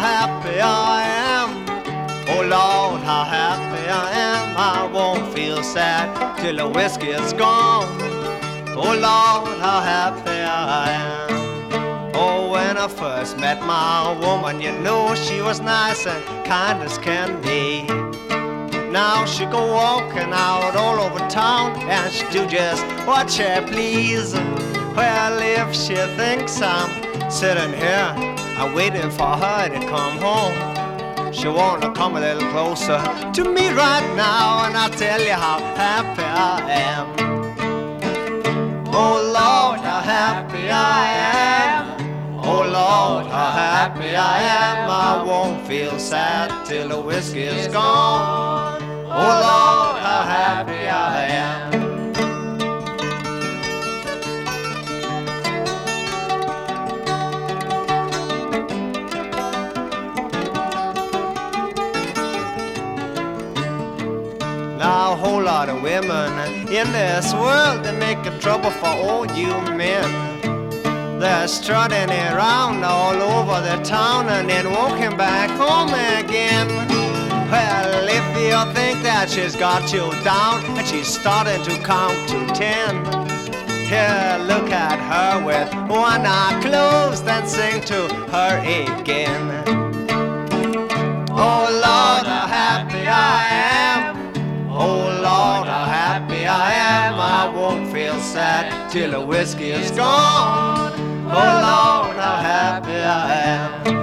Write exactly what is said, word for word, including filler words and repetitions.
happy I am. Oh Lord, how happy I am. I won't feel sad till the whiskey is gone. Oh Lord, how happy I am. Oh, when I first met my woman, you know she was nice and kind as can be. Now she go walking out all over town, and she do just what she please. Well, if she thinks I'm sitting here, I'm waiting for her to come home, she wanna come a little closer to me right now, and I'll tell you how happy I am. Oh Lord, how happy I am. Oh Lord, how happy I am. I won't feel sad till the whiskey is gone. Oh Lord, how happy I am. Now a whole lot of women in this world, they make a trouble for all you men. They're strutting around all over the town and then walking back home again. Well, if you think that she's got you down and she's starting to count to ten, here, look at her with one eye closed and sing to her again. Oh Lord, how happy I am. Oh Lord, how happy I am. I won't feel sad till the whiskey is gone. Oh Lord, how happy I am.